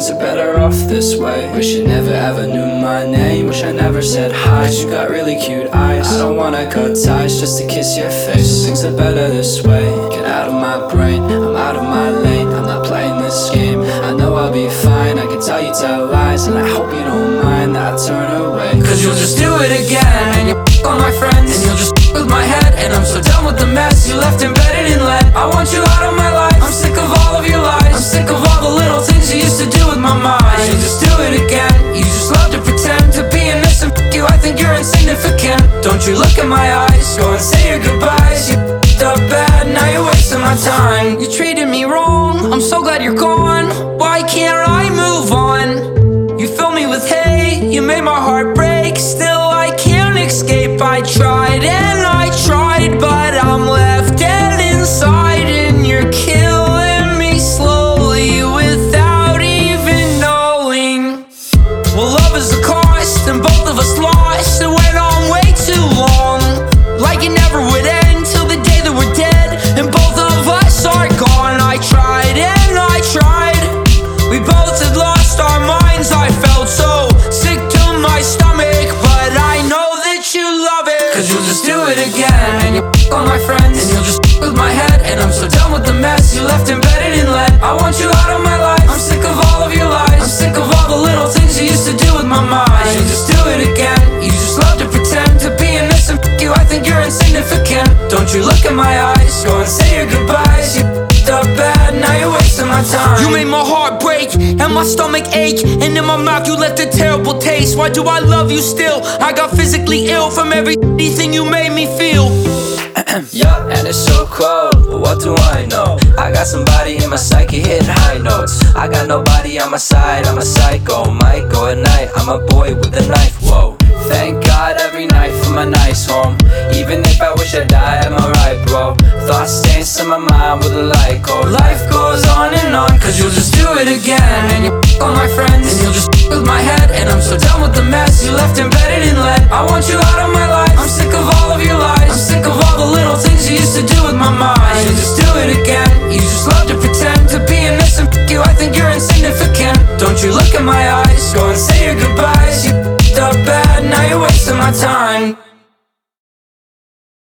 things are better off this way. Wish you never ever knew my name. Wish I never said hi, but you got really cute eyes. I don't wanna cut ties just to kiss your face. Things are better this way. Get out of my brain, I'm out of my lane. I'm not playing this game, I know I'll be fine. I can tell you tell lies, and I hope you don't mind that I turn away. Cause you'll just do it again, and you'll all my friends, and you'll just with my head. And I'm so done with the mess you left embedded in lead. I want you out of my life, I'm sick of all of your lies. I'm sick of all the little things you used to do with my mind. You'll just do it again, you just love to pretend to be innocent. F you, I think you're insignificant. Don't you look in my eyes, go and say your goodbyes. You up bad, now you're wasting my time. You treated me wrong, I'm so glad you're gone. Why can't I move on? You fill me with hate, you made my heart break. Still I can't escape, I tried and I tried, but I'm left dead inside. And you're killing me slowly without even knowing. Well, love is a cost, and both of us lost. It went on way too long, like it never would end, till the day that we're dead and both of us are gone. I tried and I tried, we both had lost our minds. I felt so sick to my stomach, but I know that you love it. Cause you'll just do it again, and you'll all my friends, and you'll just with my head. And I'm so done with the mess you left embedded in lead. I want you out of my life, I'm sick of all of your lies. I'm sick of all the little things you used to do with my mind. You'll just do it again, you just love to pretend to be innocent. F you, I think you're insignificant. Don't you look in my eyes, go and say your goodbyes. You up bad, now you're wasting my time. You made my heart break and my stomach ache, and in my mouth you left a terrible taste. Why do I love you still? I got physically ill from everything you made me feel. Yeah, and it's so cold, but what do I know? I got somebody in my psyche hitting high notes. I got nobody on my side, I'm a psycho. Might go at night, I'm a boy with a knife, whoa. Thank God every night for my nice home. Even if I wish I died, am I right, bro? Thoughts stains in my mind with a light cold. Life goes on, cause you'll just do it again, and you all my friends, and you'll just with my head. And I'm so done with the mess you left embedded in lead. I want you out of my life, I'm sick of all of your lies. I'm sick of all the little things you used to do with my mind. You'll just do it again, you just love to pretend to be innocent. F you, I think you're insignificant. Don't you look in my eyes, go and say your goodbyes. You up bad, now you're wasting my time.